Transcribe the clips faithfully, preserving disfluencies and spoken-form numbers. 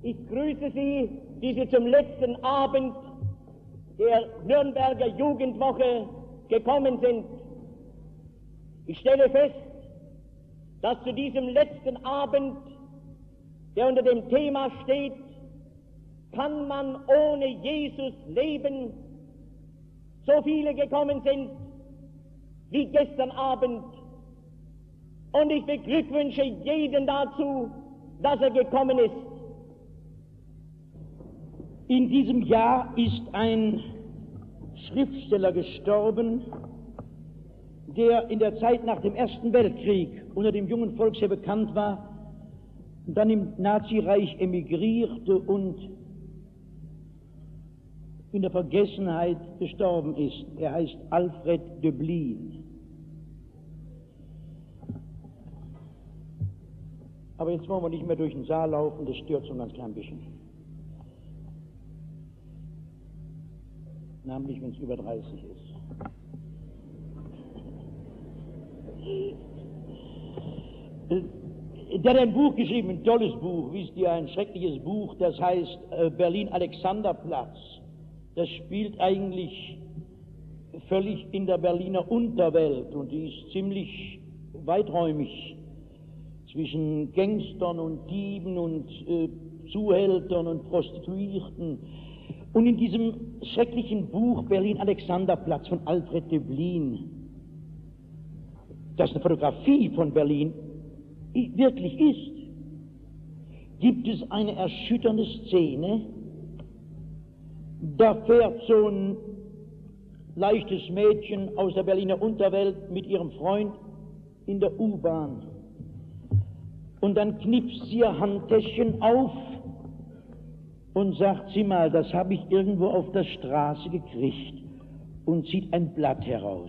Ich grüße Sie, die Sie zum letzten Abend der Nürnberger Jugendwoche gekommen sind. Ich stelle fest, dass zu diesem letzten Abend, der unter dem Thema steht, kann man ohne Jesus leben, so viele gekommen sind wie gestern Abend. Und ich beglückwünsche jeden dazu, dass er gekommen ist. In diesem Jahr ist ein Schriftsteller gestorben, der in der Zeit nach dem Ersten Weltkrieg unter dem jungen Volk sehr bekannt war, und dann im Nazireich emigrierte und in der Vergessenheit gestorben ist. Er heißt Alfred Döblin. Aber jetzt wollen wir nicht mehr durch den Saal laufen, das stört so ein ganz klein bisschen. Namentlich, wenn es über dreißig ist. Der hat ein Buch geschrieben, ein tolles Buch, wisst ihr, ein schreckliches Buch, das heißt äh, Berlin-Alexanderplatz. Das spielt eigentlich völlig in der Berliner Unterwelt und die ist ziemlich weiträumig zwischen Gangstern und Dieben und äh, Zuhältern und Prostituierten. Und in diesem schrecklichen Buch Berlin-Alexanderplatz von Alfred Döblin, das eine Fotografie von Berlin wirklich ist, gibt es eine erschütternde Szene. Da fährt so ein leichtes Mädchen aus der Berliner Unterwelt mit ihrem Freund in der U-Bahn. Und dann knipst sie ihr Handtäschchen auf und sagt, sieh mal, das habe ich irgendwo auf der Straße gekriegt, und zieht ein Blatt heraus.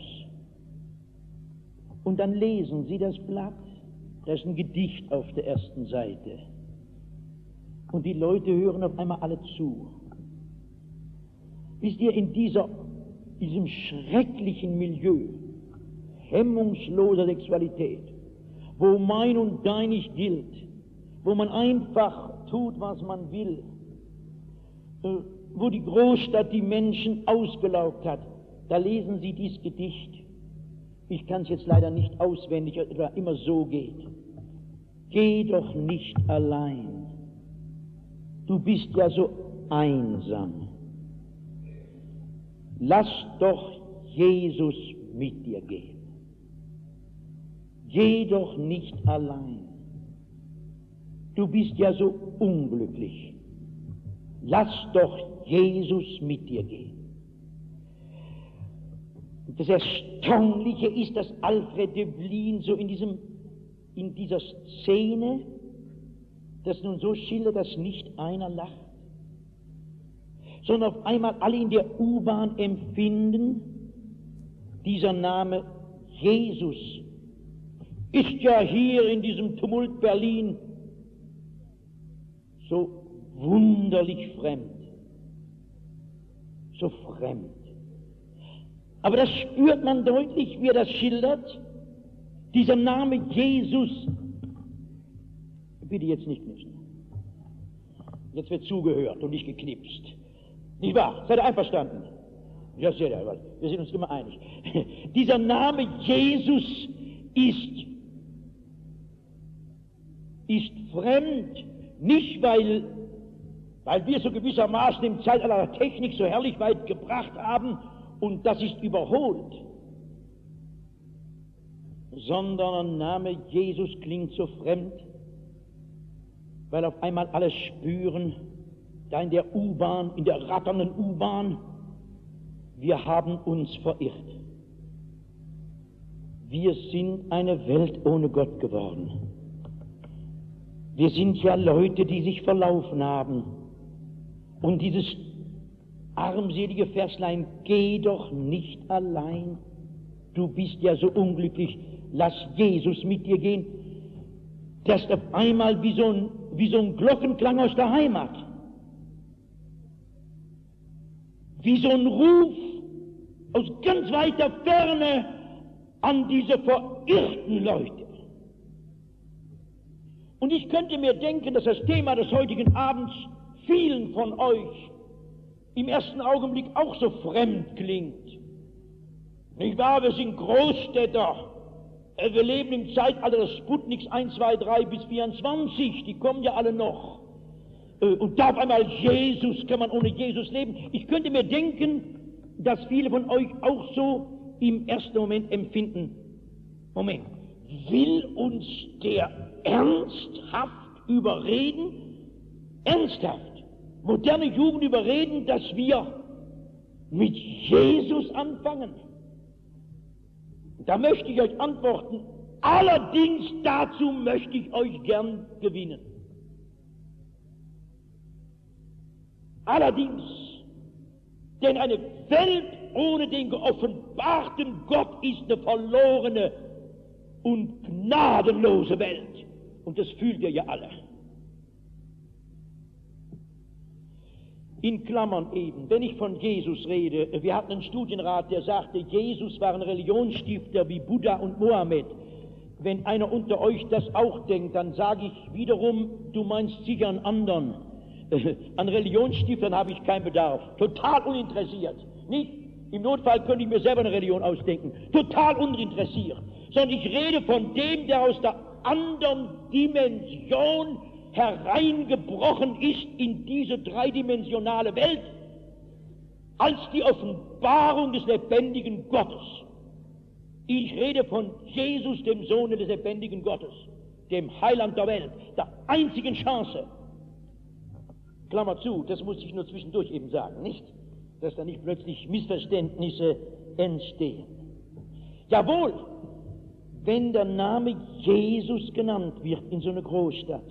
Und dann lesen sie das Blatt, da ist ein Gedicht auf der ersten Seite. Und die Leute hören auf einmal alle zu. Wisst ihr, in dieser, diesem schrecklichen Milieu hemmungsloser Sexualität, wo mein und dein nicht gilt, wo man einfach tut, was man will, wo die Großstadt die Menschen ausgelaugt hat, da lesen sie dies Gedicht. Ich kann es jetzt leider nicht auswendig, etwa immer so geht. Geh doch nicht allein, du bist ja so einsam. Lass doch Jesus mit dir gehen. Geh doch nicht allein, du bist ja so unglücklich. Lass doch Jesus mit dir gehen. Das Erstaunliche ist, dass Alfred Döblin so in, diesem, in dieser Szene das nun so schildert, dass nicht einer lacht, sondern auf einmal alle in der U-Bahn empfinden, dieser Name Jesus ist ja hier in diesem Tumult Berlin so wunderlich fremd, so fremd. Aber das spürt man deutlich, wie er das schildert. Dieser Name Jesus, bitte jetzt nicht knipsen. Jetzt wird zugehört und nicht geknipst. Nicht wahr? Seid ihr einverstanden? Ja, sehr gut. Wir sind uns immer einig. Dieser Name Jesus ist, ist fremd, nicht weil, weil wir so gewissermaßen im Zeitalter der Technik so herrlich weit gebracht haben, und das ist überholt, sondern der Name Jesus klingt so fremd, weil auf einmal alle spüren, da in der U-Bahn, in der ratternden U-Bahn, wir haben uns verirrt. Wir sind eine Welt ohne Gott geworden. Wir sind ja Leute, die sich verlaufen haben. Und dieses armselige Verslein, geh doch nicht allein, du bist ja so unglücklich, lass Jesus mit dir gehen, das ist auf einmal wie so ein, wie so ein Glockenklang aus der Heimat, wie so ein Ruf aus ganz weiter Ferne an diese verirrten Leute. Und ich könnte mir denken, dass das Thema des heutigen Abends vielen von euch im ersten Augenblick auch so fremd klingt. Nicht wahr? Wir sind Großstädter. Wir leben im Zeitalter des Sputniks eins, zwei, drei bis vierundzwanzig. Die kommen ja alle noch. Und da auf einmal Jesus, kann man ohne Jesus leben? Ich könnte mir denken, dass viele von euch auch so im ersten Moment empfinden. Moment, will uns der ernsthaft überreden? Ernsthaft? Moderne Jugend überreden, dass wir mit Jesus anfangen? Da möchte ich euch antworten, allerdings dazu möchte ich euch gern gewinnen. Allerdings, denn eine Welt ohne den geoffenbarten Gott ist eine verlorene und gnadenlose Welt. Und das fühlt ihr ja alle. In Klammern eben, wenn ich von Jesus rede, wir hatten einen Studienrat, der sagte, Jesus war ein Religionsstifter wie Buddha und Mohammed. Wenn einer unter euch das auch denkt, dann sage ich wiederum, du meinst sicher einen anderen. An Religionsstiftern habe ich keinen Bedarf. Total uninteressiert. Nicht? Im Notfall könnte ich mir selber eine Religion ausdenken. Total uninteressiert. Sondern ich rede von dem, der aus der anderen Dimension hereingebrochen ist in diese dreidimensionale Welt, als die Offenbarung des lebendigen Gottes. Ich rede von Jesus, dem Sohn des lebendigen Gottes, dem Heiland der Welt, der einzigen Chance. Klammer zu, das muss ich nur zwischendurch eben sagen, nicht? Dass da nicht plötzlich Missverständnisse entstehen. Jawohl, wenn der Name Jesus genannt wird in so einer Großstadt,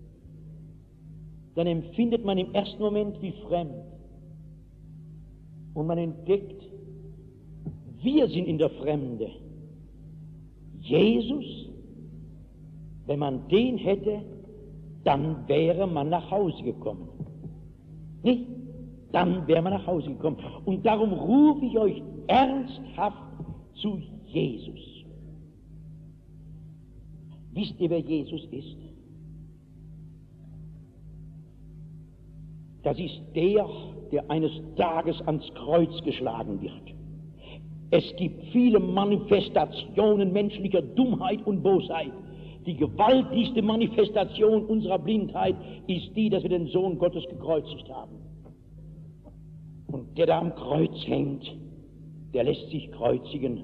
dann empfindet man im ersten Moment wie fremd. Und man entdeckt, wir sind in der Fremde. Jesus, wenn man den hätte, dann wäre man nach Hause gekommen. Nicht? Dann wäre man nach Hause gekommen. Und darum rufe ich euch ernsthaft zu Jesus. Wisst ihr, wer Jesus ist? Das ist der, der eines Tages ans Kreuz geschlagen wird. Es gibt viele Manifestationen menschlicher Dummheit und Bosheit. Die gewaltigste Manifestation unserer Blindheit ist die, dass wir den Sohn Gottes gekreuzigt haben. Und der da am Kreuz hängt, der lässt sich kreuzigen,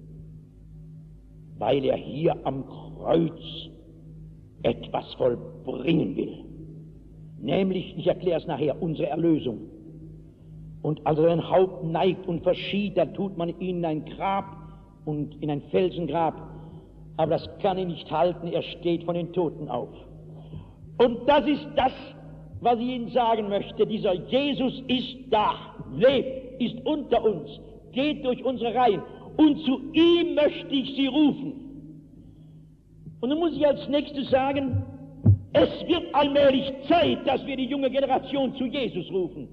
weil er hier am Kreuz etwas vollbringen will. Nämlich, ich erkläre es nachher, unsere Erlösung. Und als er sein Haupt neigt und verschied, da tut man ihn in ein Grab und in ein Felsengrab. Aber das kann ihn nicht halten, er steht von den Toten auf. Und das ist das, was ich Ihnen sagen möchte. Dieser Jesus ist da, lebt, ist unter uns, geht durch unsere Reihen. Und zu ihm möchte ich Sie rufen. Und dann muss ich als nächstes sagen, es wird allmählich Zeit, dass wir die junge Generation zu Jesus rufen.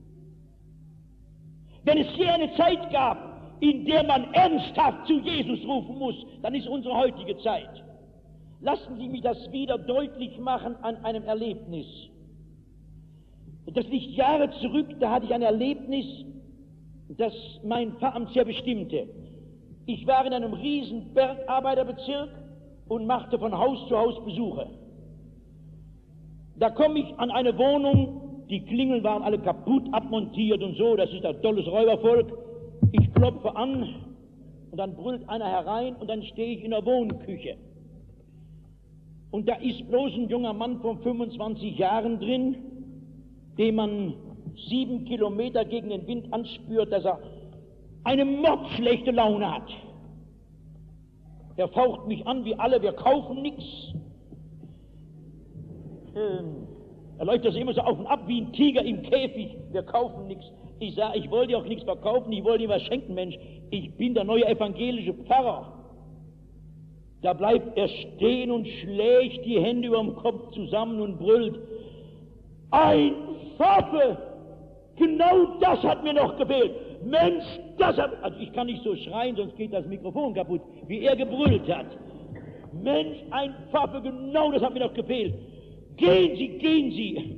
Wenn es hier eine Zeit gab, in der man ernsthaft zu Jesus rufen muss, dann ist unsere heutige Zeit. Lassen Sie mich das wieder deutlich machen an einem Erlebnis. Das liegt Jahre zurück, da hatte ich ein Erlebnis, das mein Pfarramt sehr bestimmte. Ich war in einem riesen Bergarbeiterbezirk und machte von Haus zu Haus Besuche. Da komme ich an eine Wohnung, die Klingeln waren alle kaputt, abmontiert und so, das ist ein tolles Räubervolk. Ich klopfe an und dann brüllt einer herein und dann stehe ich in der Wohnküche. Und da ist bloß ein junger Mann von fünfundzwanzig Jahren drin, dem man sieben Kilometer gegen den Wind anspürt, dass er eine mordschlechte Laune hat. Er faucht mich an wie alle, wir kaufen nichts. Ähm, er läuft das immer so auf und ab wie ein Tiger im Käfig, wir kaufen nichts. Ich sage, ich wollte dir auch nichts verkaufen, ich wollte dir was schenken, Mensch. Ich bin der neue evangelische Pfarrer. Da bleibt er stehen und schlägt die Hände über dem Kopf zusammen und brüllt, ein Pfaffe! Genau das hat mir noch gefehlt. Mensch, das hat... Also ich kann nicht so schreien, sonst geht das Mikrofon kaputt, wie er gebrüllt hat. Mensch, ein Pfaffe, genau das hat mir doch gefehlt. Gehen Sie, gehen Sie.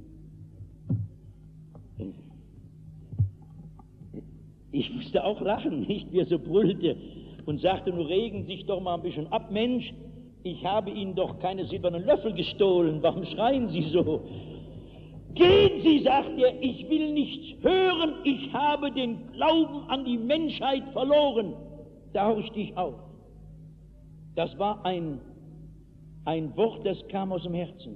Ich musste auch lachen, nicht, wie er so brüllte und sagte, nun regen Sie sich doch mal ein bisschen ab, Mensch, ich habe Ihnen doch keine silbernen Löffel gestohlen, warum schreien Sie so? Gehen Sie, sagt er, ich will nichts hören, ich habe den Glauben an die Menschheit verloren. Da horchte ich auf. Das war ein, ein Wort, das kam aus dem Herzen.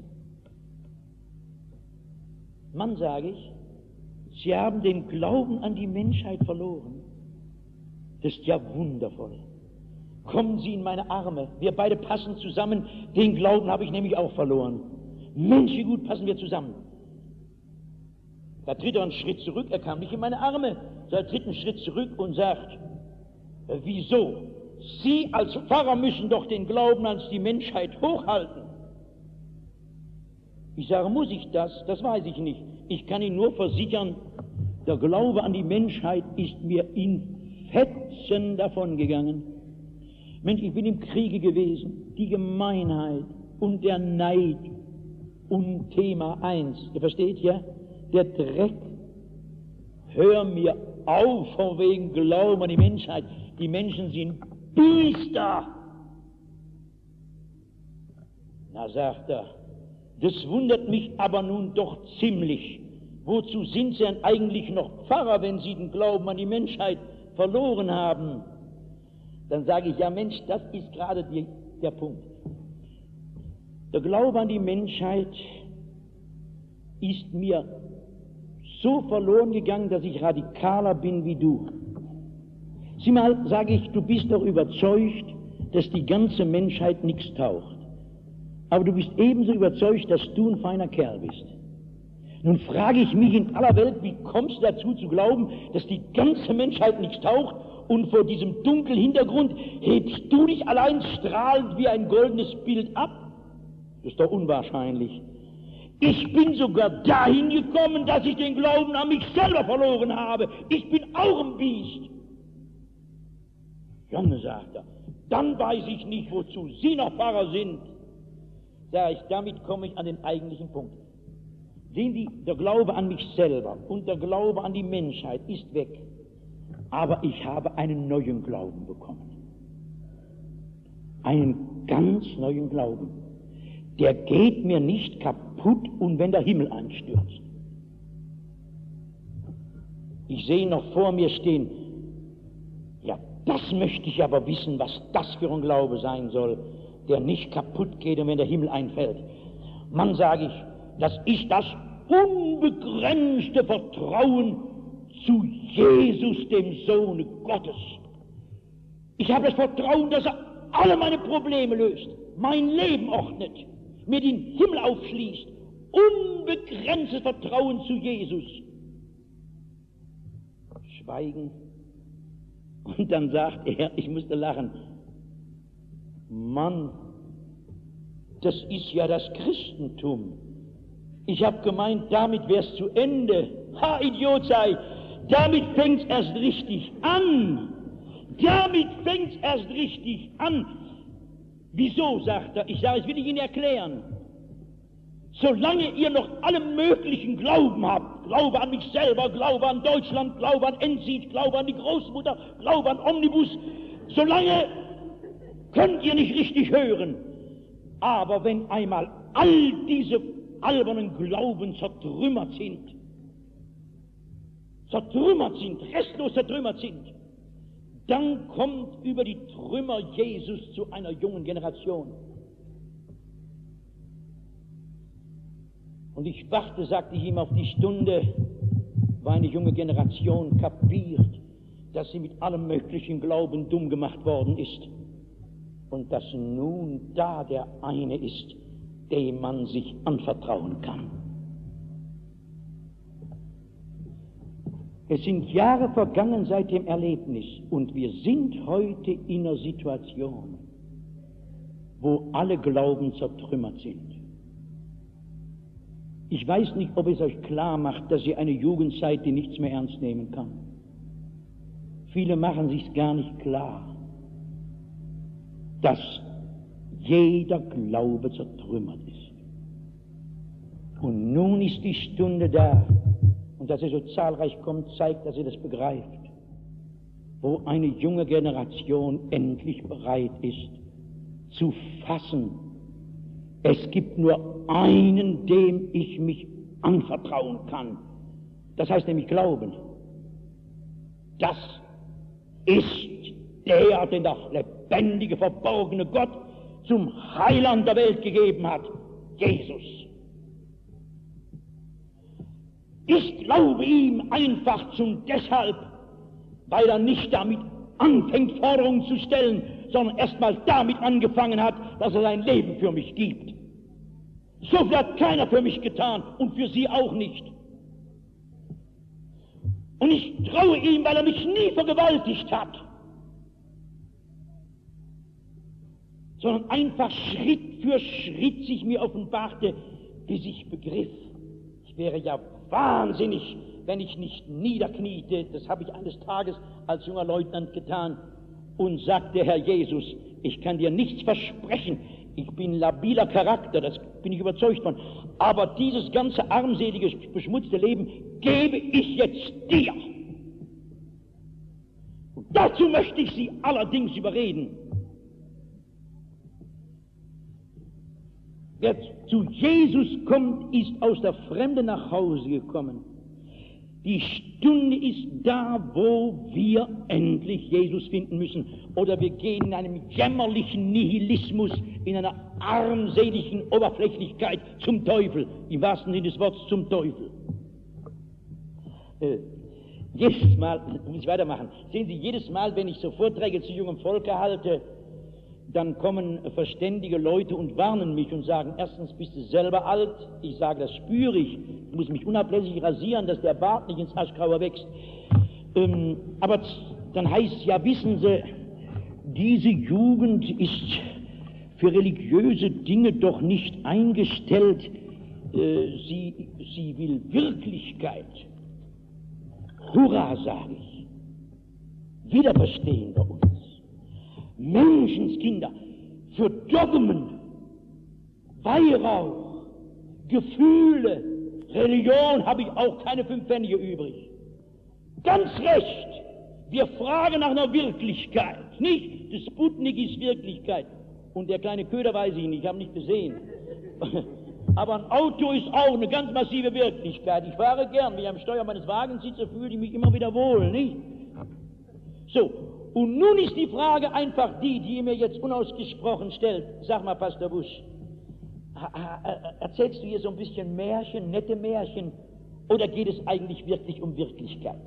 Mann, sage ich, Sie haben den Glauben an die Menschheit verloren. Das ist ja wundervoll. Kommen Sie in meine Arme, wir beide passen zusammen, den Glauben habe ich nämlich auch verloren. Mensch, wie gut passen wir zusammen. Da tritt er einen Schritt zurück, er kam nicht in meine Arme, sondern tritt einen Schritt zurück und sagt, wieso? Sie als Pfarrer müssen doch den Glauben an die Menschheit hochhalten. Ich sage, muss ich das? Das weiß ich nicht. Ich kann Ihnen nur versichern, der Glaube an die Menschheit ist mir in Fetzen davongegangen. Mensch, ich bin im Kriege gewesen, die Gemeinheit und der Neid und Thema eins. Ihr versteht, ja? Der Dreck. Hör mir auf von wegen Glauben an die Menschheit. Die Menschen sind Biester. Na, sagt er, das wundert mich aber nun doch ziemlich. Wozu sind Sie denn eigentlich noch Pfarrer, wenn Sie den Glauben an die Menschheit verloren haben? Dann sage ich, ja Mensch, das ist gerade die, der Punkt. Der Glaube an die Menschheit ist mir so verloren gegangen, dass ich radikaler bin wie du. Sieh mal, sage ich, du bist doch überzeugt, dass die ganze Menschheit nichts taucht. Aber du bist ebenso überzeugt, dass du ein feiner Kerl bist. Nun frage ich mich in aller Welt, wie kommst du dazu zu glauben, dass die ganze Menschheit nichts taucht und vor diesem dunklen Hintergrund hebst du dich allein strahlend wie ein goldenes Bild ab? Das ist doch unwahrscheinlich. Ich bin sogar dahin gekommen, dass ich den Glauben an mich selber verloren habe. Ich bin auch ein Biest. Junge, sagt er, dann weiß ich nicht, wozu Sie noch Pfarrer sind. Sag ich, damit komme ich an den eigentlichen Punkt. Sehen Sie, der Glaube an mich selber und der Glaube an die Menschheit ist weg. Aber ich habe einen neuen Glauben bekommen. Einen ganz neuen Glauben. Der geht mir nicht kaputt und wenn der Himmel einstürzt. Ich sehe noch vor mir stehen, ja, das möchte ich aber wissen, was das für ein Glaube sein soll, der nicht kaputt geht und wenn der Himmel einfällt. Mann, sage ich, das ist das unbegrenzte Vertrauen zu Jesus, dem Sohne Gottes. Ich habe das Vertrauen, dass er alle meine Probleme löst, mein Leben ordnet, mir den Himmel aufschließt. Unbegrenztes Vertrauen zu Jesus. Schweigen. Und dann sagt er, ich musste lachen, Mann, das ist ja das Christentum. Ich habe gemeint, damit wär's zu Ende. Ha, Idiot sei, damit fängt's erst richtig an. Damit fängt's erst richtig an. Wieso, sagt er, ich sage, es will ich Ihnen erklären. Solange ihr noch alle möglichen Glauben habt, Glaube an mich selber, Glaube an Deutschland, Glaube an Endzit, Glaube an die Großmutter, Glaube an Omnibus, solange könnt ihr nicht richtig hören. Aber wenn einmal all diese albernen Glauben zertrümmert sind, zertrümmert sind, restlos zertrümmert sind, dann kommt über die Trümmer Jesus zu einer jungen Generation. Und ich warte, sagte ich ihm, auf die Stunde, wo eine junge Generation kapiert, dass sie mit allem möglichen Glauben dumm gemacht worden ist und dass nun da der eine ist, dem man sich anvertrauen kann. Es sind Jahre vergangen seit dem Erlebnis und wir sind heute in einer Situation, wo alle Glauben zertrümmert sind. Ich weiß nicht, ob es euch klar macht, dass ihr eine Jugend seid, die nichts mehr ernst nehmen kann. Viele machen sich's gar nicht klar, dass jeder Glaube zertrümmert ist. Und nun ist die Stunde da, und dass er so zahlreich kommt, zeigt, dass er das begreift, wo eine junge Generation endlich bereit ist, zu fassen, es gibt nur einen, dem ich mich anvertrauen kann. Das heißt nämlich Glauben. Das ist der, den der lebendige, verborgene Gott zum Heiland der Welt gegeben hat, Jesus. Ich glaube ihm einfach zum deshalb, weil er nicht damit anfängt, Forderungen zu stellen, sondern erstmal damit angefangen hat, dass er sein Leben für mich gibt. So viel hat keiner für mich getan und für Sie auch nicht. Und ich traue ihm, weil er mich nie vergewaltigt hat, sondern einfach Schritt für Schritt sich mir offenbarte, bis ich begriff, ich wäre ja wahnsinnig, wenn ich nicht niederkniete. Das habe ich eines Tages als junger Leutnant getan und sagte, Herr Jesus, ich kann dir nichts versprechen, ich bin labiler Charakter, das bin ich überzeugt von, aber dieses ganze armselige, beschmutzte Leben gebe ich jetzt dir. Und dazu möchte ich Sie allerdings überreden. Wer zu Jesus kommt, ist aus der Fremde nach Hause gekommen. Die Stunde ist da, wo wir endlich Jesus finden müssen. Oder wir gehen in einem jämmerlichen Nihilismus, in einer armseligen Oberflächlichkeit zum Teufel. Im wahrsten Sinne des Wortes zum Teufel. Äh, jedes Mal, muss ich weitermachen, sehen Sie, jedes Mal, wenn ich so Vorträge zu jungem Volke halte, dann kommen verständige Leute und warnen mich und sagen, erstens bist du selber alt, ich sage, das spüre ich, ich muss mich unablässig rasieren, dass der Bart nicht ins Aschgrauer wächst. Ähm, aber dann heißt es ja, wissen Sie, diese Jugend ist für religiöse Dinge doch nicht eingestellt, äh, sie, sie will Wirklichkeit. Hurra, sage ich, wieder verstehen wir uns. Menschenskinder, für Dogmen, Weihrauch, Gefühle, Religion habe ich auch keine fünf Pfennige übrig. Ganz recht, wir fragen nach einer Wirklichkeit, nicht? Das Sputnik ist Wirklichkeit. Und der kleine Köder weiß ich nicht, ich habe ihn nicht gesehen. Aber ein Auto ist auch eine ganz massive Wirklichkeit. Ich fahre gern, wenn ich am Steuer meines Wagens sitze, fühle ich mich immer wieder wohl, nicht? So. Und nun ist die Frage einfach die, die ihr mir jetzt unausgesprochen stellt. Sag mal, Pastor Busch, erzählst du hier so ein bisschen Märchen, nette Märchen, oder geht es eigentlich wirklich um Wirklichkeit?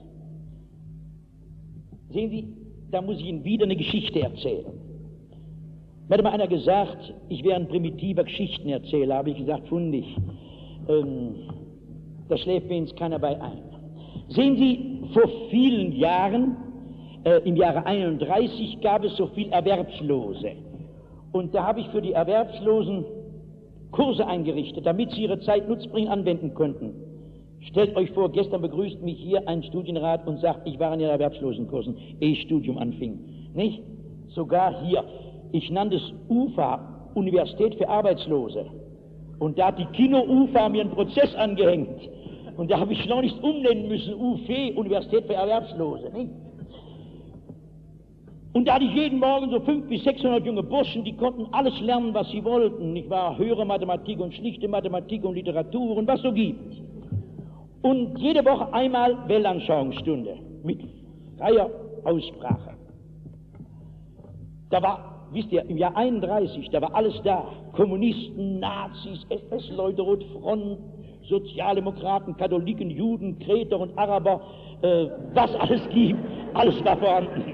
Sehen Sie, da muss ich Ihnen wieder eine Geschichte erzählen. Mir hat mal einer gesagt, ich wäre ein primitiver Geschichtenerzähler, habe ich gesagt, fundig. Ähm, da schläft mir ins keiner bei ein. Sehen Sie, vor vielen Jahren, Äh, im Jahre einunddreißig gab es so viel Erwerbslose. Und da habe ich für die Erwerbslosen Kurse eingerichtet, damit sie ihre Zeit nutzbringend anwenden könnten. Stellt euch vor, gestern begrüßt mich hier ein Studienrat und sagt, ich war in den Erwerbslosenkursen, ehe ich Studium anfing. Nicht? Sogar hier. Ich nannte es U F A, Universität für Arbeitslose. Und da hat die Kino-U F A mir einen Prozess angehängt. Und da habe ich noch nicht umnennen müssen, U F E, Universität für Erwerbslose. Nicht? Und da hatte ich jeden Morgen so fünfhundert bis sechshundert junge Burschen, die konnten alles lernen, was sie wollten. Ich war höhere Mathematik und schlichte Mathematik und Literatur und was so gibt. Und jede Woche einmal Weltanschauungsstunde mit freier Aussprache. Da war, wisst ihr, im Jahr einunddreißig, da war alles da. Kommunisten, Nazis, S S-Leute, Rotfront, Sozialdemokraten, Katholiken, Juden, Kreter und Araber, äh, was alles gibt, alles war vorhanden.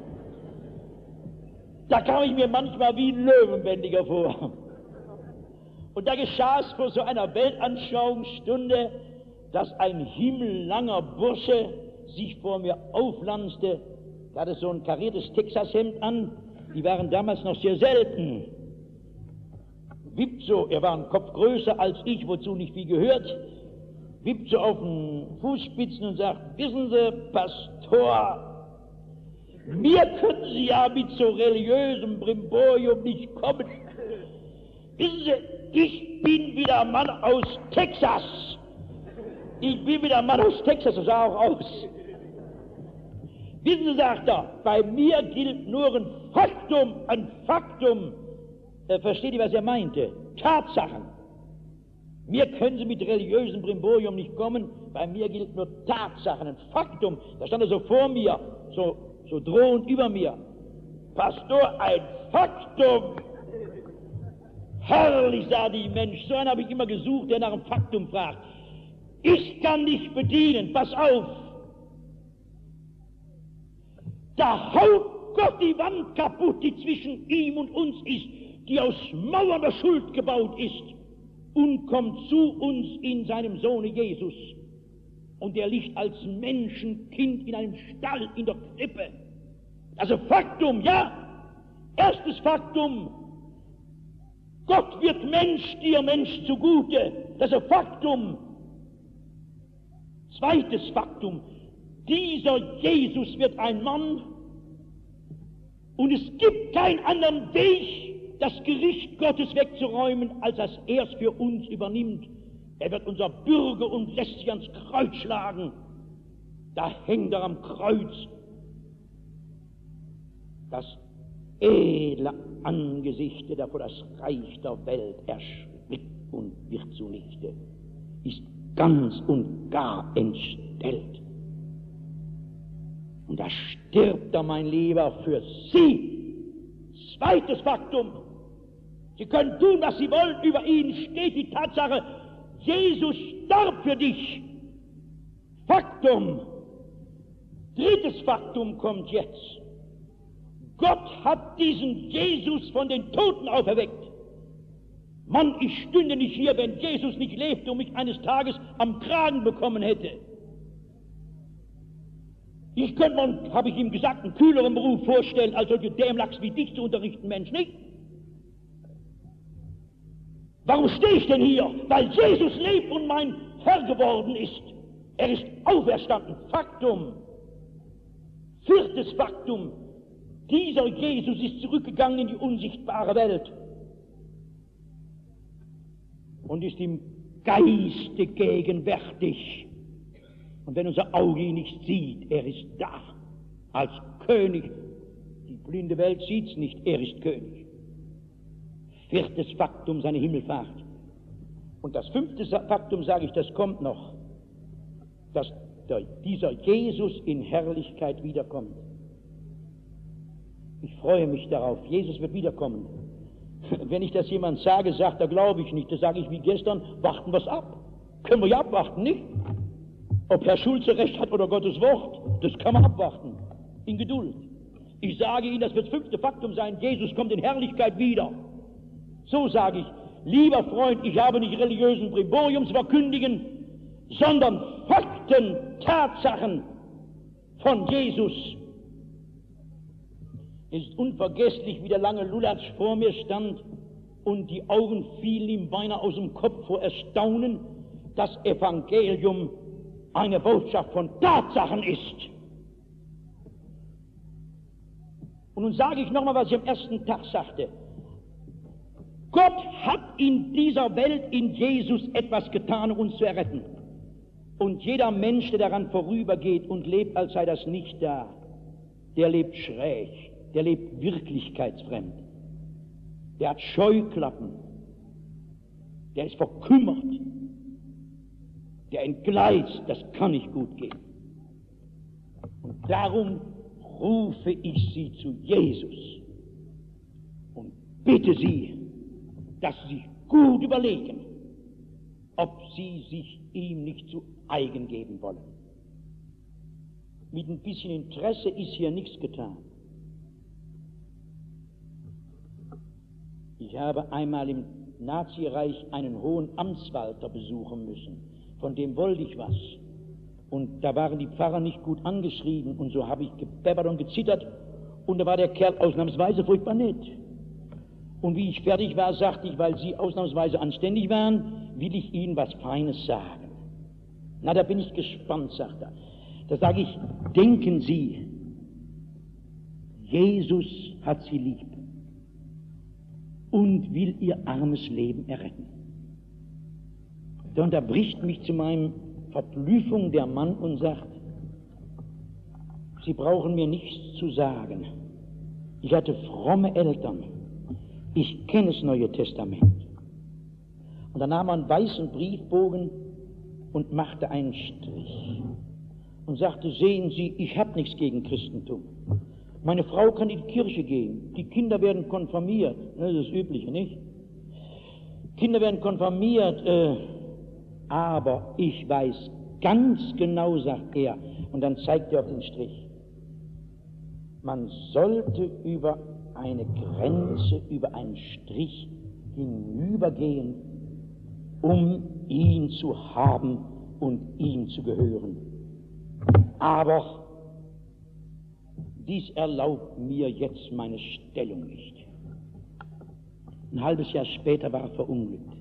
Da kam ich mir manchmal wie ein Löwenbändiger vor. Und da geschah es vor so einer Weltanschauungsstunde, dass ein himmellanger Bursche sich vor mir auflanzte. Der hatte so ein kariertes Texashemd an, die waren damals noch sehr selten. Wippt so, er war einen Kopf größer als ich, wozu nicht viel gehört, wippt so auf den Fußspitzen und sagt, wissen Sie, Pastor, mir können Sie ja mit so religiösem Brimborium nicht kommen. Wissen Sie, ich bin wieder ein Mann aus Texas. Ich bin wieder ein Mann aus Texas, das sah auch aus. Wissen Sie, sagt er, bei mir gilt nur ein Faktum, ein Faktum. Äh, versteht ihr, was er meinte? Tatsachen. Mir können Sie mit religiösem Brimborium nicht kommen, bei mir gilt nur Tatsachen, ein Faktum. Da stand er so vor mir, so, so drohend über mir. Pastor, ein Faktum! Herrlich, sah die Mensch, so einen habe ich immer gesucht, der nach einem Faktum fragt. Ich kann dich bedienen, pass auf! Da haut Gott die Wand kaputt, die zwischen ihm und uns ist, die aus Mauern der Schuld gebaut ist, und kommt zu uns in seinem Sohne Jesus. Und er liegt als Menschenkind in einem Stall, in der Krippe. Also Faktum, ja, erstes Faktum, Gott wird Mensch, dir Mensch zugute, das ist ein Faktum. Zweites Faktum, dieser Jesus wird ein Mann und es gibt keinen anderen Weg, das Gericht Gottes wegzuräumen, als dass er es für uns übernimmt. Er wird unser Bürger und lässt sich ans Kreuz schlagen. Da hängt er am Kreuz. Das edle Angesicht, der vor das Reich der Welt erschrickt und wird zunichte, ist ganz und gar entstellt. Und da stirbt er, mein Lieber, für Sie. Zweites Faktum. Sie können tun, was Sie wollen, über ihn steht die Tatsache, Jesus starb für dich. Faktum. Drittes Faktum kommt jetzt. Gott hat diesen Jesus von den Toten auferweckt. Mann, ich stünde nicht hier, wenn Jesus nicht lebte und mich eines Tages am Kragen bekommen hätte. Ich könnte mir, habe ich ihm gesagt, einen kühleren Beruf vorstellen, als solche Dämlachs wie dich zu unterrichten, Mensch, nicht? Warum stehe ich denn hier? Weil Jesus lebt und mein Herr geworden ist. Er ist auferstanden. Faktum. Viertes Faktum. Dieser Jesus ist zurückgegangen in die unsichtbare Welt und ist im Geiste gegenwärtig. Und wenn unser Auge ihn nicht sieht, er ist da, als König. Die blinde Welt sieht es nicht, er ist König. Viertes Faktum, seine Himmelfahrt. Und das fünfte Faktum, sage ich, das kommt noch, dass der, dieser Jesus in Herrlichkeit wiederkommt. Ich freue mich darauf, Jesus wird wiederkommen. Wenn ich das jemand sage, sagt er, glaube ich nicht. Das sage ich wie gestern, warten wir es ab. Können wir ja abwarten, nicht? Ob Herr Schulze recht hat oder Gottes Wort, das kann man abwarten. In Geduld. Ich sage Ihnen, das wird das fünfte Faktum sein, Jesus kommt in Herrlichkeit wieder. So sage ich, lieber Freund, ich habe nicht religiösen Brimborium zu verkündigen, sondern Fakten, Tatsachen von Jesus. Es ist unvergesslich, wie der lange Lulatsch vor mir stand und die Augen fielen ihm beinahe aus dem Kopf vor Erstaunen, das Evangelium eine Botschaft von Tatsachen ist. Und nun sage ich nochmal, was ich am ersten Tag sagte. Gott hat in dieser Welt in Jesus etwas getan, um uns zu erretten. Und jeder Mensch, der daran vorübergeht und lebt, als sei das nicht da, der lebt schräg, der lebt wirklichkeitsfremd. Der hat Scheuklappen, der ist verkümmert, der entgleist, das kann nicht gut gehen. Und darum rufe ich Sie zu Jesus und bitte Sie, dass Sie sich gut überlegen, ob Sie sich ihm nicht zu eigen geben wollen. Mit ein bisschen Interesse ist hier nichts getan. Ich habe einmal im Nazireich einen hohen Amtswalter besuchen müssen, von dem wollte ich was. Und da waren die Pfarrer nicht gut angeschrieben und so habe ich gebebbert und gezittert und da war der Kerl ausnahmsweise furchtbar nett. Und wie ich fertig war, sagte ich, weil Sie ausnahmsweise anständig waren, will ich Ihnen was Feines sagen. Na, da bin ich gespannt, sagt er. Da sage ich, denken Sie, Jesus hat Sie lieb. und will ihr armes Leben erretten. Da unterbricht mich zu meinem Verblüffung der Mann und sagt, Sie brauchen mir nichts zu sagen. Ich hatte fromme Eltern. Ich kenne das Neue Testament. Und dann nahm er einen weißen Briefbogen und machte einen Strich und sagte, sehen Sie, ich habe nichts gegen Christentum. Meine Frau kann in die Kirche gehen, die Kinder werden konfirmiert, das ist das Übliche, nicht? Kinder werden konfirmiert, äh, aber ich weiß ganz genau, sagt er, und dann zeigt er auf den Strich, man sollte über eine Grenze, über einen Strich hinübergehen, um ihn zu haben und ihm zu gehören. Aber dies erlaubt mir jetzt meine Stellung nicht. Ein halbes Jahr später war er verunglückt.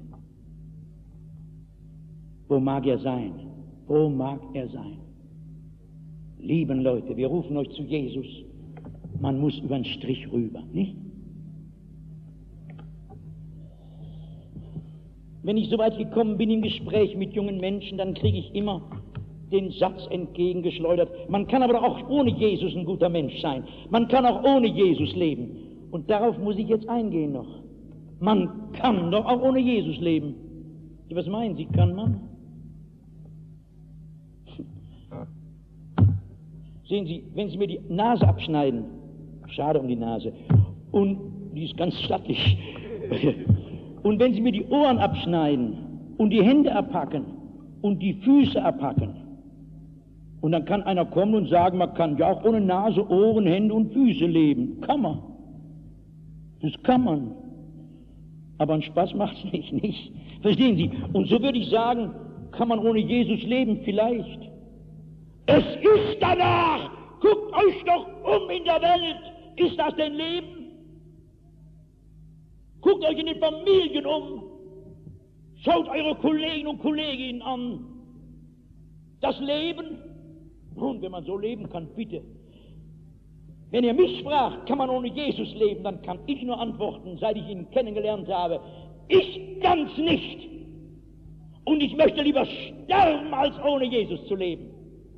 Wo mag er sein? Wo mag er sein? Lieben Leute, wir rufen euch zu Jesus. Man muss über den Strich rüber, nicht? Wenn ich so weit gekommen bin im Gespräch mit jungen Menschen, dann kriege ich immer den Satz entgegengeschleudert, man kann aber auch ohne Jesus ein guter Mensch sein. Man kann auch ohne Jesus leben. Und darauf muss ich jetzt eingehen noch. Man kann doch auch ohne Jesus leben. Was meinen Sie, kann man? Sehen Sie, wenn Sie mir die Nase abschneiden, schade um die Nase, und die ist ganz stattlich, und wenn Sie mir die Ohren abschneiden und die Hände abhacken und die Füße abhacken, und dann kann einer kommen und sagen, man kann ja auch ohne Nase, Ohren, Hände und Füße leben. Kann man. Das kann man. Aber einen Spaß macht es nicht, nicht? Verstehen Sie? Und so würde ich sagen, kann man ohne Jesus leben? Vielleicht. Es ist danach! Guckt euch doch um in der Welt! Ist das denn Leben? Guckt euch in den Familien um! Schaut eure Kollegen und Kolleginnen an! Das Leben? Nun, wenn man so leben kann, bitte. Wenn ihr mich fragt, kann man ohne Jesus leben, dann kann ich nur antworten, seit ich ihn kennengelernt habe, ich ganz nicht. Und ich möchte lieber sterben, als ohne Jesus zu leben.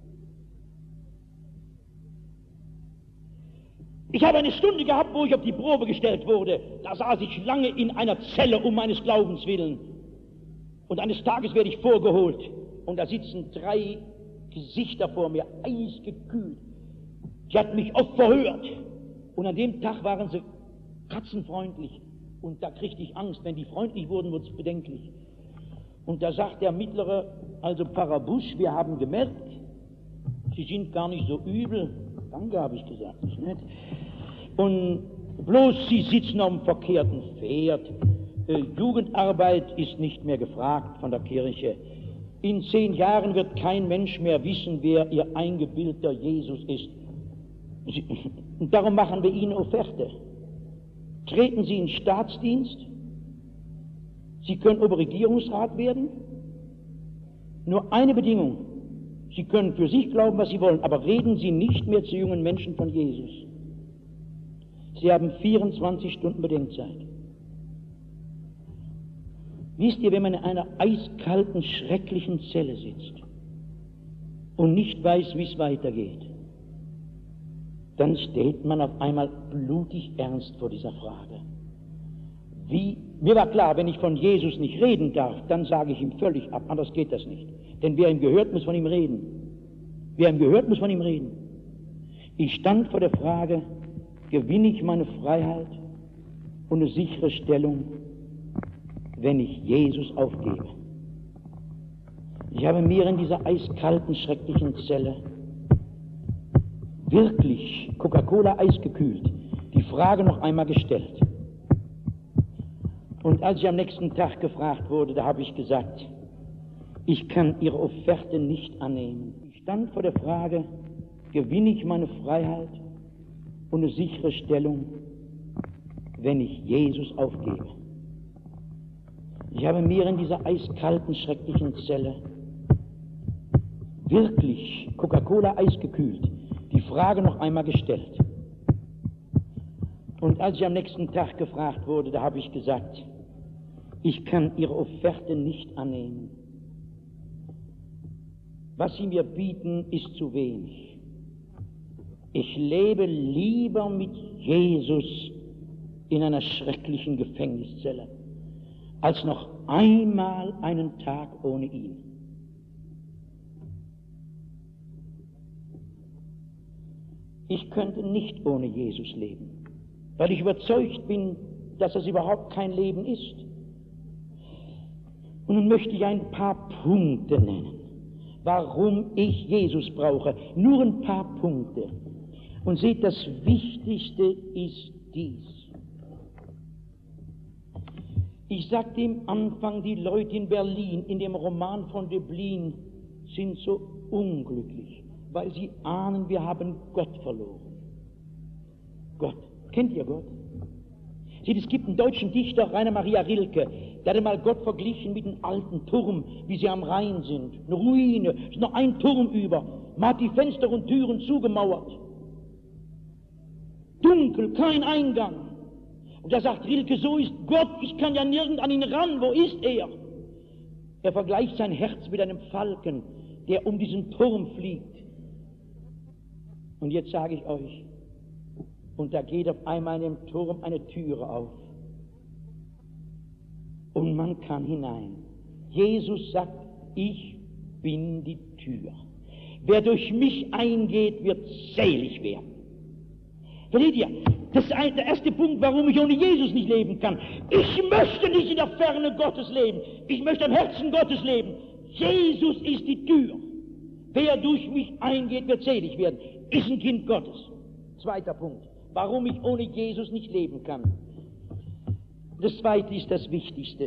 Ich habe eine Stunde gehabt, wo ich auf die Probe gestellt wurde. Da saß ich lange in einer Zelle um meines Glaubens willen. Und eines Tages werde ich vorgeholt. Und da sitzen drei Gesichter vor mir, eisgekühlt. Sie hatten mich oft verhört. Und an dem Tag waren sie katzenfreundlich. Und da kriegte ich Angst. Wenn die freundlich wurden, wurde es bedenklich. Und da sagt der Mittlere, also Parabusch, wir haben gemerkt, Sie sind gar nicht so übel. Danke, habe ich gesagt, nicht nett. Und bloß Sie sitzen auf dem verkehrten Pferd. Äh, Jugendarbeit ist nicht mehr gefragt von der Kirche. In zehn Jahren wird kein Mensch mehr wissen, wer Ihr eingebildeter Jesus ist. Sie, und darum machen wir Ihnen Offerte. Treten Sie in Staatsdienst. Sie können Oberregierungsrat werden. Nur eine Bedingung. Sie können für sich glauben, was Sie wollen, aber reden Sie nicht mehr zu jungen Menschen von Jesus. Sie haben vierundzwanzig Stunden Bedenkzeit. Wisst ihr, wenn man in einer eiskalten, schrecklichen Zelle sitzt und nicht weiß, wie es weitergeht, dann steht man auf einmal blutig ernst vor dieser Frage. Wie, mir war klar, wenn ich von Jesus nicht reden darf, dann sage ich ihm völlig ab, anders geht das nicht. Denn wer ihm gehört, muss von ihm reden. Wer ihm gehört, muss von ihm reden. Ich stand vor der Frage, gewinne ich meine Freiheit und eine sichere Stellung, wenn ich Jesus aufgebe? Ich habe mir in dieser eiskalten, schrecklichen Zelle wirklich Coca-Cola eisgekühlt die Frage noch einmal gestellt. Und als ich am nächsten Tag gefragt wurde, da habe ich gesagt, ich kann Ihre Offerte nicht annehmen. Ich stand vor der Frage, gewinne ich meine Freiheit und eine sichere Stellung, wenn ich Jesus aufgebe? Ich habe mir in dieser eiskalten, schrecklichen Zelle wirklich Coca-Cola eisgekühlt die Frage noch einmal gestellt. Und als ich am nächsten Tag gefragt wurde, da habe ich gesagt, ich kann Ihre Offerte nicht annehmen. Was Sie mir bieten, ist zu wenig. Ich lebe lieber mit Jesus in einer schrecklichen Gefängniszelle, als noch einmal einen Tag ohne ihn. Ich könnte nicht ohne Jesus leben, weil ich überzeugt bin, dass es überhaupt kein Leben ist. Und nun möchte ich ein paar Punkte nennen, warum ich Jesus brauche. Nur ein paar Punkte. Und seht, das Wichtigste ist dies. Ich sagte am Anfang, die Leute in Berlin, in dem Roman von Döblin, sind so unglücklich, weil sie ahnen, wir haben Gott verloren. Gott. Kennt ihr Gott? Seht, es gibt einen deutschen Dichter, Rainer Maria Rilke, der hat mal Gott verglichen mit einem alten Turm, wie sie am Rhein sind. Eine Ruine, es ist noch ein Turm über. Man hat die Fenster und Türen zugemauert. Dunkel, kein Eingang. Und da sagt Rilke, so ist Gott, ich kann ja nirgend an ihn ran, wo ist er? Er vergleicht sein Herz mit einem Falken, der um diesen Turm fliegt. Und jetzt sage ich euch, und da geht auf einmal in dem Turm eine Türe auf. Und man kann hinein. Jesus sagt, ich bin die Tür. Wer durch mich eingeht, wird selig werden. Versteht ihr? Das ist der erste Punkt, warum ich ohne Jesus nicht leben kann. Ich möchte nicht in der Ferne Gottes leben. Ich möchte am Herzen Gottes leben. Jesus ist die Tür. Wer durch mich eingeht, wird selig werden. Ist ein Kind Gottes. Zweiter Punkt, warum ich ohne Jesus nicht leben kann. Das zweite ist das Wichtigste.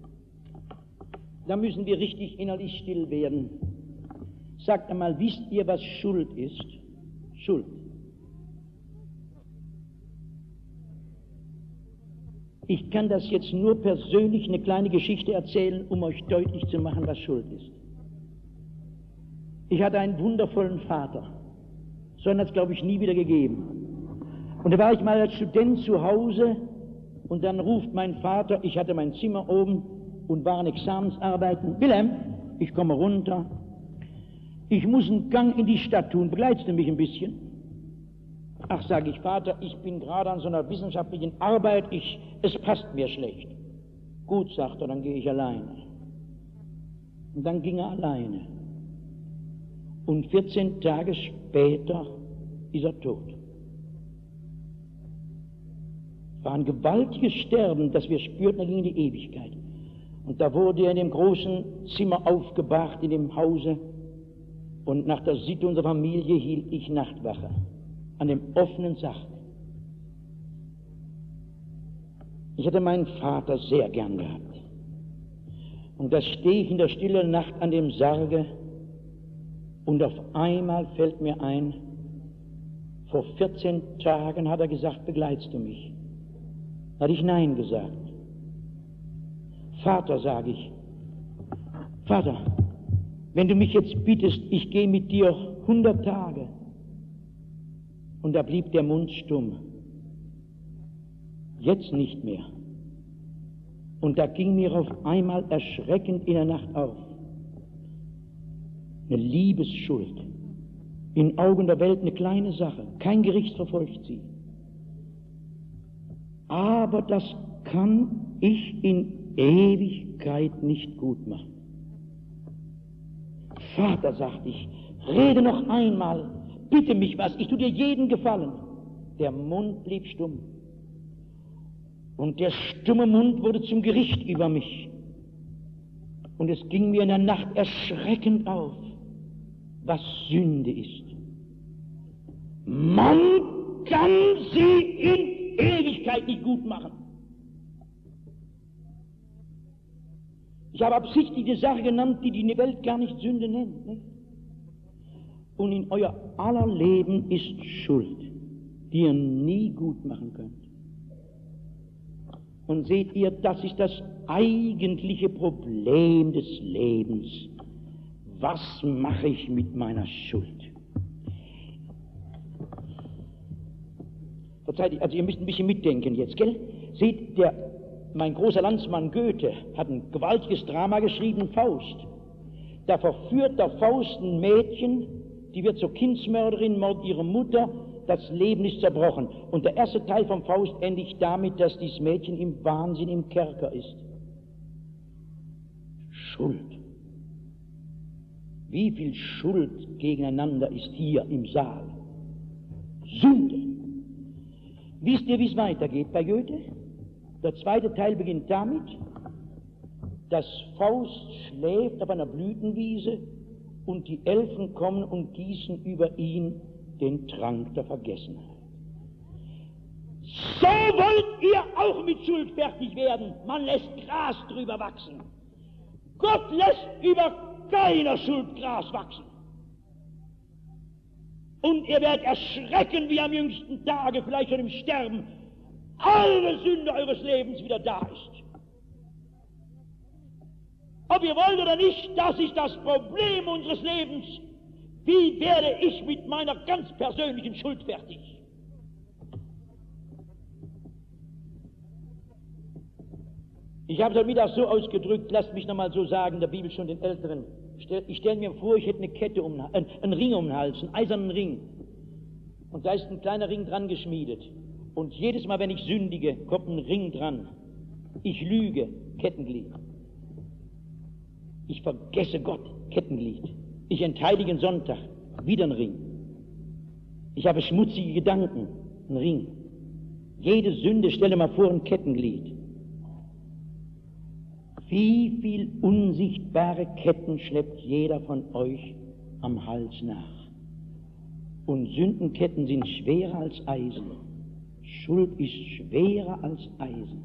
Da müssen wir richtig innerlich still werden. Sagt einmal, wisst ihr, was Schuld ist? Schuld. Ich kann das jetzt nur persönlich eine kleine Geschichte erzählen, um euch deutlich zu machen, was Schuld ist. Ich hatte einen wundervollen Vater. So einen hat es, glaube ich, nie wieder gegeben. Und da war ich mal als Student zu Hause und dann ruft mein Vater, ich hatte mein Zimmer oben und waren Examensarbeiten. Wilhelm, ich komme runter. Ich muss einen Gang in die Stadt tun. Begleitest du mich ein bisschen? Ach, sage ich, Vater, ich bin gerade an so einer wissenschaftlichen Arbeit, ich, es passt mir schlecht. Gut, sagt er, dann gehe ich alleine. Und dann ging er alleine. Und vierzehn Tage später ist er tot. Es war ein gewaltiges Sterben, das wir spürten, er ging in die Ewigkeit. Und da wurde er in dem großen Zimmer aufgebahrt, in dem Hause. Und nach der Sitte unserer Familie hielt ich Nachtwache an dem offenen Sarg. Ich hatte meinen Vater sehr gern gehabt. Und da stehe ich in der stillen Nacht an dem Sarge und auf einmal fällt mir ein, vor vierzehn Tagen hat er gesagt, begleitest du mich? Da hatte ich Nein gesagt. Vater, sage ich, Vater, wenn du mich jetzt bittest, ich gehe mit dir hundert Tage. Und da blieb der Mund stumm. Jetzt nicht mehr. Und da ging mir auf einmal erschreckend in der Nacht auf. Eine Liebesschuld. In Augen der Welt eine kleine Sache. Kein Gericht verfolgt sie. Aber das kann ich in Ewigkeit nicht gut machen. Vater, sagte ich, rede noch einmal, bitte mich was, ich tu dir jeden Gefallen. Der Mund blieb stumm. Und der stumme Mund wurde zum Gericht über mich. Und es ging mir in der Nacht erschreckend auf, was Sünde ist. Man kann sie in Ewigkeit nicht gut machen. Ich habe absichtlich die Sache genannt, die die Welt gar nicht Sünde nennt. Nicht? Und in euer aller Leben ist Schuld, die ihr nie gut machen könnt. Und seht ihr, das ist das eigentliche Problem des Lebens. Was mache ich mit meiner Schuld? verzeiht, also ihr müsst ein bisschen mitdenken jetzt, gell? Seht, der, mein großer Landsmann Goethe hat ein gewaltiges Drama geschrieben, Faust. Da verführt der Faust ein Mädchen, die wird zur Kindsmörderin, mordet ihre Mutter, das Leben ist zerbrochen. Und der erste Teil vom Faust endigt damit, dass dieses Mädchen im Wahnsinn im Kerker ist. Schuld. Wie viel Schuld gegeneinander ist hier im Saal? Sünde. Wisst ihr, wie es weitergeht bei Goethe? Der zweite Teil beginnt damit, dass Faust schläft auf einer Blütenwiese und die Elfen kommen und gießen über ihn den Trank der Vergessenheit. So wollt ihr auch mit Schuld fertig werden. Man lässt Gras drüber wachsen. Gott lässt über keiner Schuld Gras wachsen. Und ihr werdet erschrecken, wie am jüngsten Tage, vielleicht schon im Sterben, alle Sünde eures Lebens wieder da ist. Ob ihr wollt oder nicht, das ist das Problem unseres Lebens. Wie werde ich mit meiner ganz persönlichen Schuld fertig? Ich habe es heute Mittag so ausgedrückt, lasst mich nochmal so sagen, der Bibel schon den Älteren. Ich stelle mir vor, ich hätte eine Kette um, äh, einen Ring um den Hals, einen eisernen Ring. Und da ist ein kleiner Ring dran geschmiedet. Und jedes Mal, wenn ich sündige, kommt ein Ring dran. Ich lüge, Kettenglied. Ich vergesse Gott, Kettenglied. Ich entheilige einen Sonntag, wieder ein Ring. Ich habe schmutzige Gedanken, ein Ring. Jede Sünde, stelle mal vor, ein Kettenglied. Wie viel unsichtbare Ketten schleppt jeder von euch am Hals nach? Und Sündenketten sind schwerer als Eisen. Schuld ist schwerer als Eisen.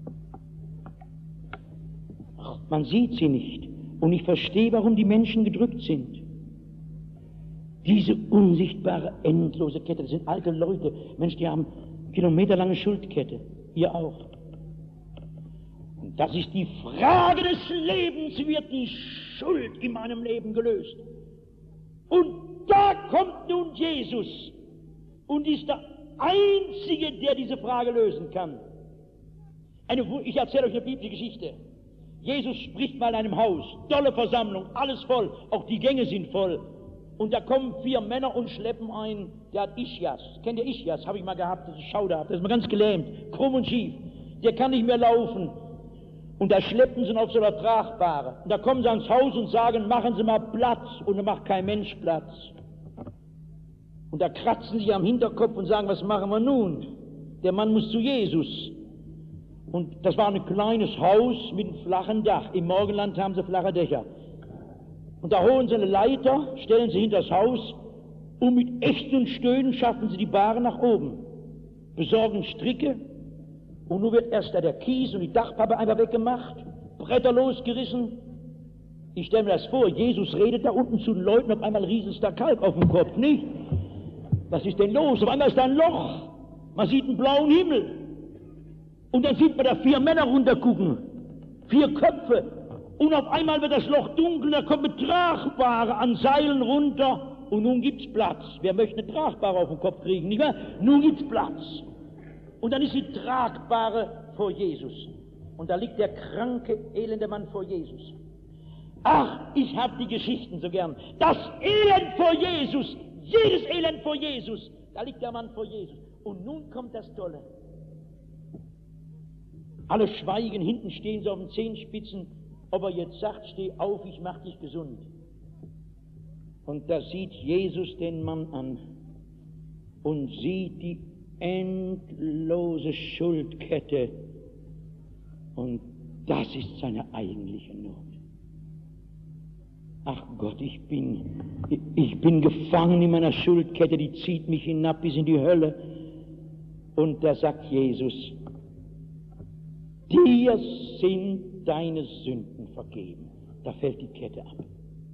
Ach, man sieht sie nicht. Und ich verstehe, warum die Menschen gedrückt sind. Diese unsichtbare, endlose Kette, das sind alte Leute. Mensch, die haben kilometerlange Schuldkette. Ihr auch. Und das ist die Frage des Lebens, wird die Schuld in meinem Leben gelöst. Und da kommt nun Jesus und ist der Einzige, der diese Frage lösen kann. Eine, ich erzähle euch eine biblische Geschichte. Jesus spricht mal in einem Haus, tolle Versammlung, alles voll, auch die Gänge sind voll. Und da kommen vier Männer und schleppen ein, der hat Ischias. Kennt ihr Ischias? Habe ich mal gehabt, das ist schauderhaft, das ist mal ganz gelähmt, krumm und schief. Der kann nicht mehr laufen. Und da schleppen sie ihn auf so einer Tragbare. Und da kommen sie ans Haus und sagen, machen Sie mal Platz. Und da macht kein Mensch Platz. Und da kratzen sie am Hinterkopf und sagen, was machen wir nun? Der Mann muss zu Jesus. Und das war ein kleines Haus mit einem flachen Dach. Im Morgenland haben sie flache Dächer. Und da holen sie eine Leiter, stellen sie hinter das Haus und mit Ächten und Stöhnen schaffen sie die Bahre nach oben. Besorgen Stricke und nun wird erst da der Kies und die Dachpappe einfach weggemacht, Bretter losgerissen. Ich stelle mir das vor, Jesus redet da unten zu den Leuten, auf einmal rieselt da Kalk auf dem Kopf, nicht? Was ist denn los? Auf einmal ist da ein Loch. Man sieht einen blauen Himmel. Und dann sieht man da vier Männer runtergucken. Vier Köpfe. Und auf einmal wird das Loch dunkel, da kommen Tragbare an Seilen runter. Und nun gibt's Platz. Wer möchte eine Tragbare auf den Kopf kriegen, nicht wahr? Nun gibt's Platz. Und dann ist die Tragbare vor Jesus. Und da liegt der kranke, elende Mann vor Jesus. Ach, ich hab die Geschichten so gern. Das Elend vor Jesus. Jedes Elend vor Jesus. Da liegt der Mann vor Jesus. Und nun kommt das Tolle. Alle schweigen, hinten stehen sie auf den Zehenspitzen. Ob er jetzt sagt, steh auf, ich mach dich gesund. Und da sieht Jesus den Mann an und sieht die endlose Schuldkette. Und das ist seine eigentliche Not. Ach Gott, ich bin, ich bin gefangen in meiner Schuldkette, die zieht mich hinab bis in die Hölle. Und da sagt Jesus, dir sind deine Sünden vergeben. Da fällt die Kette ab.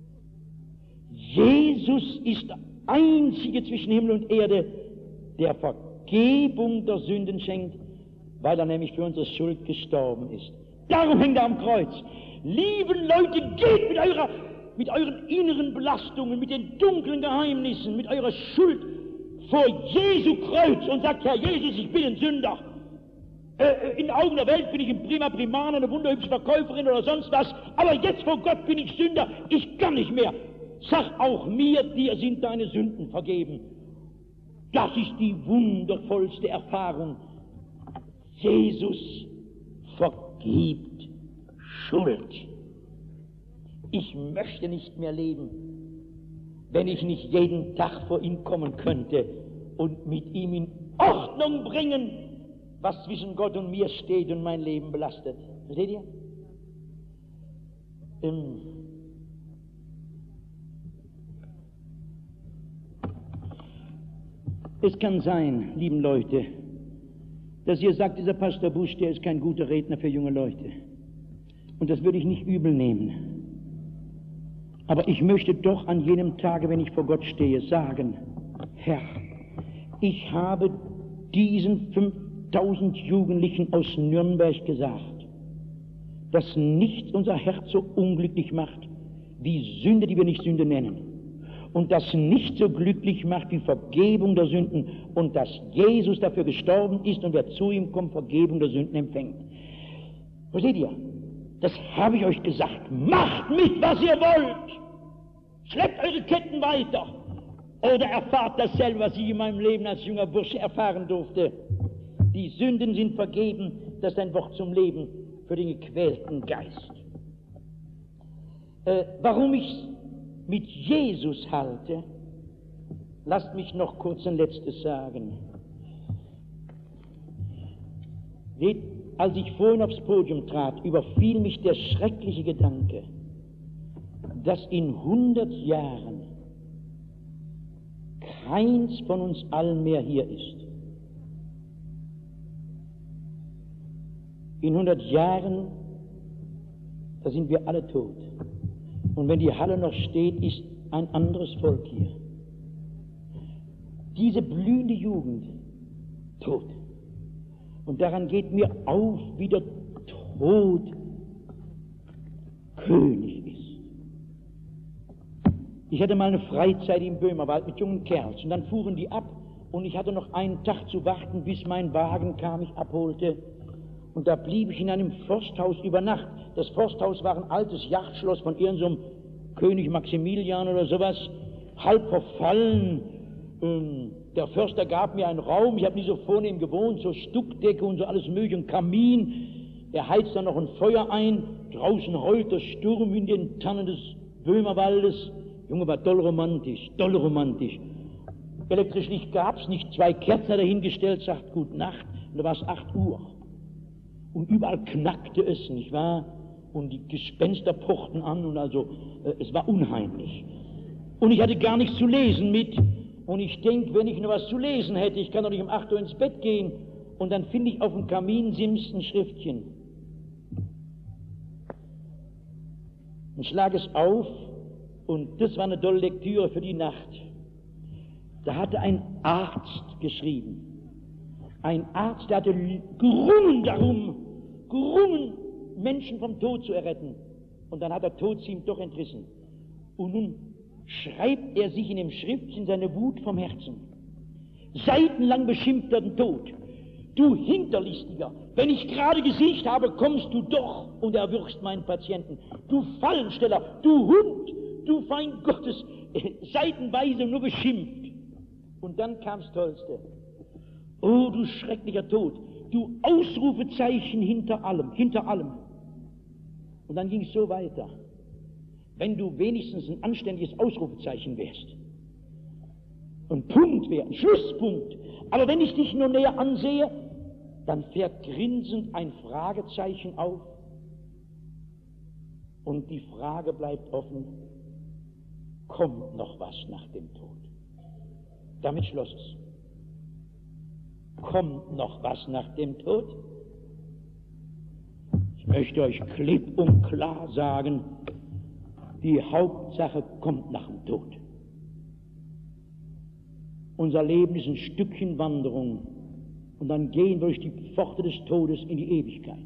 Jesus ist der Einzige zwischen Himmel und Erde, der Vergebung der Sünden schenkt, weil er nämlich für unsere Schuld gestorben ist. Darum hängt er am Kreuz. Lieben Leute, geht mit eurer, mit euren inneren Belastungen, mit den dunklen Geheimnissen, mit eurer Schuld vor Jesu Kreuz und sagt, Herr Jesus, ich bin ein Sünder. Äh, in den Augen der Welt bin ich ein prima Primane, eine wunderhübsche Verkäuferin oder sonst was, aber jetzt vor Gott bin ich Sünder, ich kann nicht mehr. Sag auch mir, dir sind deine Sünden vergeben. Das ist die wundervollste Erfahrung. Jesus vergibt Schuld. Ich möchte nicht mehr leben, wenn ich nicht jeden Tag vor ihn kommen könnte und mit ihm in Ordnung bringen, was zwischen Gott und mir steht und mein Leben belastet. Versteht ihr? Ähm es kann sein, lieben Leute, dass ihr sagt, dieser Pastor Busch, der ist kein guter Redner für junge Leute. Und das würde ich nicht übel nehmen. Aber ich möchte doch an jenem Tage, wenn ich vor Gott stehe, sagen, Herr, ich habe diesen fünftausend Jugendlichen aus Nürnberg gesagt, dass nichts unser Herz so unglücklich macht, wie Sünde, die wir nicht Sünde nennen. Und das nicht so glücklich macht wie Vergebung der Sünden und dass Jesus dafür gestorben ist und wer zu ihm kommt, Vergebung der Sünden empfängt. Versteht ihr? Das habe ich euch gesagt. Macht mit, was ihr wollt. Schleppt eure Ketten weiter. Oder erfahrt dasselbe, was ich in meinem Leben als junger Bursche erfahren durfte. Die Sünden sind vergeben, das ist ein Wort zum Leben für den gequälten Geist. Äh, warum ich mit Jesus halte, lasst mich noch kurz ein letztes sagen. Seht, als ich vorhin aufs Podium trat, überfiel mich der schreckliche Gedanke, dass in hundert Jahren keins von uns allen mehr hier ist. In hundert Jahren, da sind wir alle tot. Und wenn die Halle noch steht, ist ein anderes Volk hier. Diese blühende Jugend, tot. Und daran geht mir auf, wie der Tod König ist. Ich hatte mal eine Freizeit im Böhmerwald mit jungen Kerls und dann fuhren die ab und ich hatte noch einen Tag zu warten, bis mein Wagen kam, mich abholte. Und da blieb ich in einem Forsthaus über Nacht. Das Forsthaus war ein altes Yachtschloss von irgendeinem so König Maximilian oder sowas, halb verfallen. Ähm, der Förster gab mir einen Raum, ich habe nicht so vornehm gewohnt, so Stuckdecke und so alles mögliche, ein Kamin. Er heizt dann noch ein Feuer ein, draußen heult der Sturm in den Tannen des Böhmerwaldes. Junge, war doll romantisch, doll romantisch. Elektrisch Licht gab's nicht, zwei Kerzen dahingestellt, sagt Gute Nacht, und da war es acht Uhr. Und überall knackte es, nicht wahr? Und die Gespenster pochten an und also, äh, es war unheimlich. Und ich hatte gar nichts zu lesen mit. Und ich denke, wenn ich noch was zu lesen hätte, ich kann doch nicht um acht Uhr ins Bett gehen. Und dann finde ich auf dem Kaminsims ein Schriftchen. Und schlage es auf und das war eine tolle Lektüre für die Nacht. Da hatte ein Arzt geschrieben. Ein Arzt, der hatte gerungen darum, gerungen, Menschen vom Tod zu erretten. Und dann hat der Tod sie ihm doch entrissen. Und nun schreibt er sich in dem Schriftchen seine Wut vom Herzen. Seitenlang beschimpft er den Tod. Du Hinterlistiger, wenn ich gerade gesiegt habe, kommst du doch und erwürgst meinen Patienten. Du Fallensteller, du Hund, du Feind Gottes, seitenweise nur beschimpft. Und dann kam's Tollste. Oh, du schrecklicher Tod, du Ausrufezeichen hinter allem, hinter allem. Und dann ging es so weiter. Wenn du wenigstens ein anständiges Ausrufezeichen wärst, ein Punkt wäre, ein Schlusspunkt, aber wenn ich dich nur näher ansehe, dann fährt grinsend ein Fragezeichen auf und die Frage bleibt offen, kommt noch was nach dem Tod? Damit schloss es. Kommt noch was nach dem Tod? Ich möchte euch klipp und klar sagen, die Hauptsache kommt nach dem Tod. Unser Leben ist ein Stückchen Wanderung und dann gehen wir durch die Pforte des Todes in die Ewigkeit.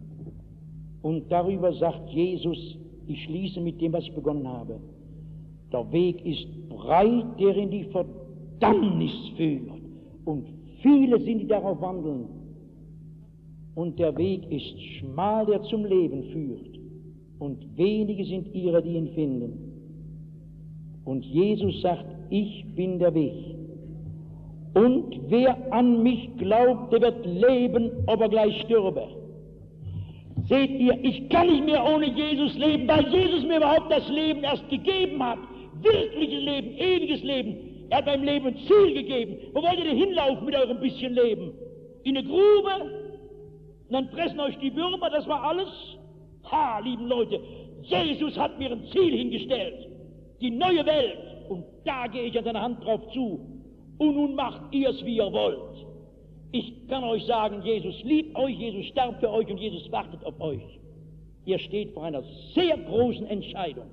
Und darüber sagt Jesus, ich schließe mit dem, was ich begonnen habe, Der Weg ist breit, der in die Verdammnis führt. Und viele sind, die darauf wandeln. Und der Weg ist schmal, der zum Leben führt. Und wenige sind ihre, die ihn finden. Und Jesus sagt, ich bin der Weg. Und wer an mich glaubt, der wird leben, ob er gleich stürbe. Seht ihr, ich kann nicht mehr ohne Jesus leben, weil Jesus mir überhaupt das Leben erst gegeben hat. Wirkliches Leben, ewiges Leben. Er hat meinem Leben ein Ziel gegeben. Wo wollt ihr denn hinlaufen mit eurem bisschen Leben? In eine Grube? Und dann fressen euch die Würmer, das war alles? Ha, lieben Leute, Jesus hat mir ein Ziel hingestellt. Die neue Welt. Und da gehe ich an seiner Hand drauf zu. Und nun macht ihr es, wie ihr wollt. Ich kann euch sagen, Jesus liebt euch, Jesus starb für euch und Jesus wartet auf euch. Ihr steht vor einer sehr großen Entscheidung.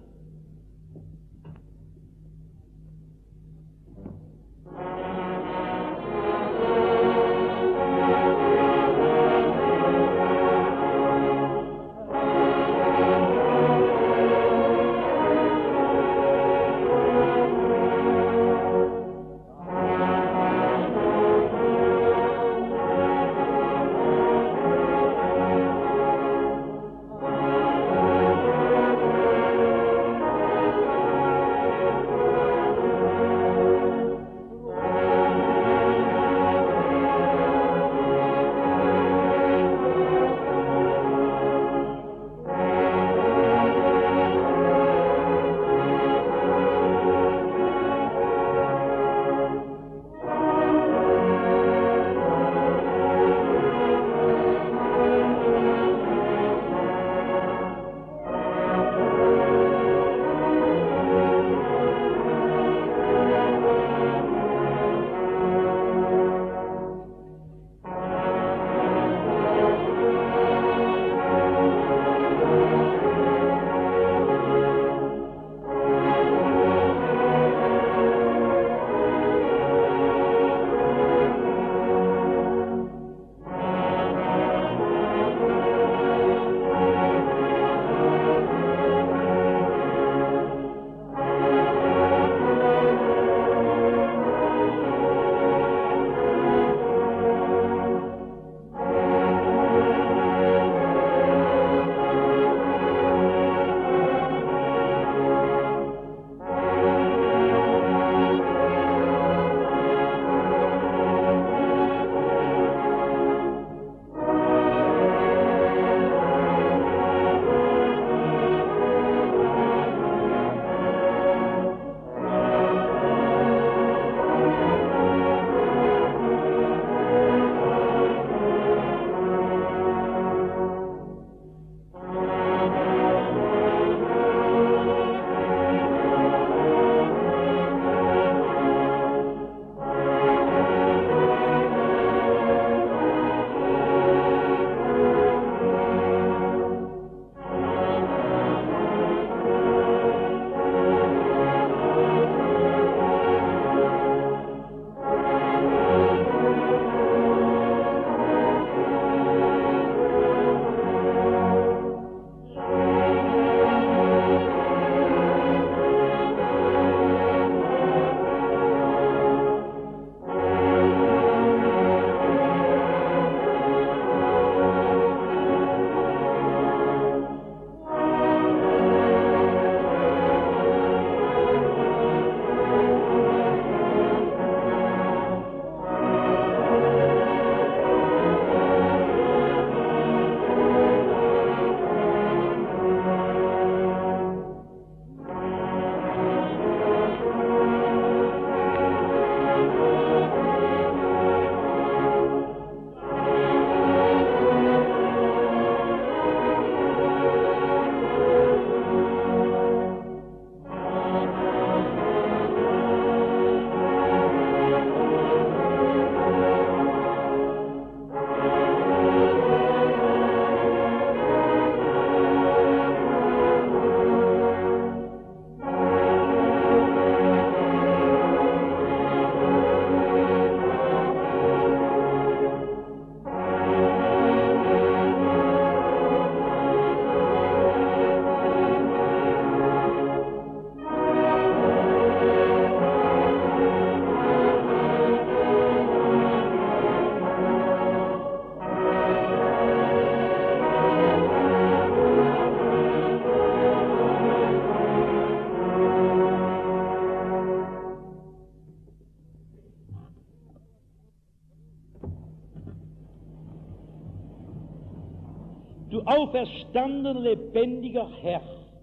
auferstandener, lebendiger Herr.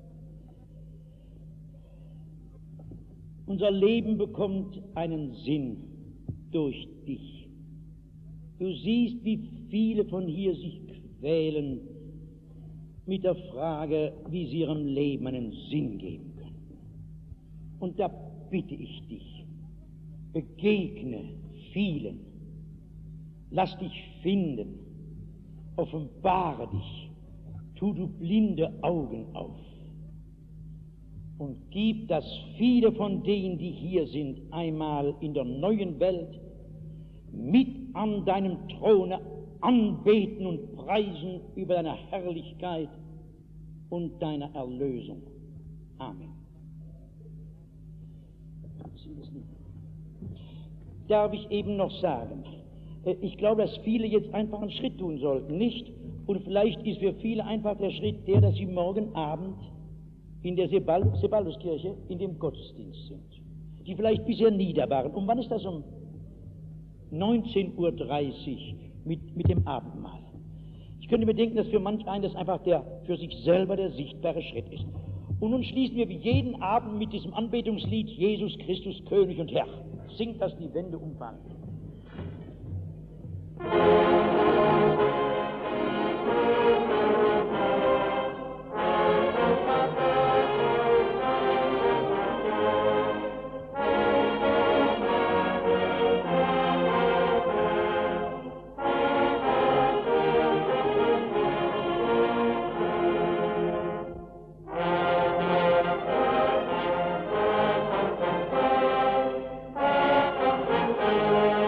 Unser Leben bekommt einen Sinn durch dich. Du siehst, wie viele von hier sich quälen mit der Frage, wie sie ihrem Leben einen Sinn geben können. Und da bitte ich dich, begegne vielen, lass dich finden, offenbare dich, tu du blinde Augen auf und gib, dass viele von denen, die hier sind, einmal in der neuen Welt mit an deinem Throne anbeten und preisen über deine Herrlichkeit und deine Erlösung. Amen. Darf ich eben noch sagen, ich glaube, dass viele jetzt einfach einen Schritt tun sollten, nicht? Und vielleicht ist für viele einfach der Schritt der, dass sie morgen Abend in der Sebald- Sebalduskirche in dem Gottesdienst sind, die vielleicht bisher nie da waren. Und wann ist das? Um neunzehn Uhr dreißig mit, mit dem Abendmahl. Ich könnte mir denken, dass für manch einen das einfach der für sich selber der sichtbare Schritt ist. Und nun schließen wir wie jeden Abend mit diesem Anbetungslied Jesus Christus, König und Herr. Singt das die Wände umfallen. Thank you.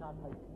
Apartheid.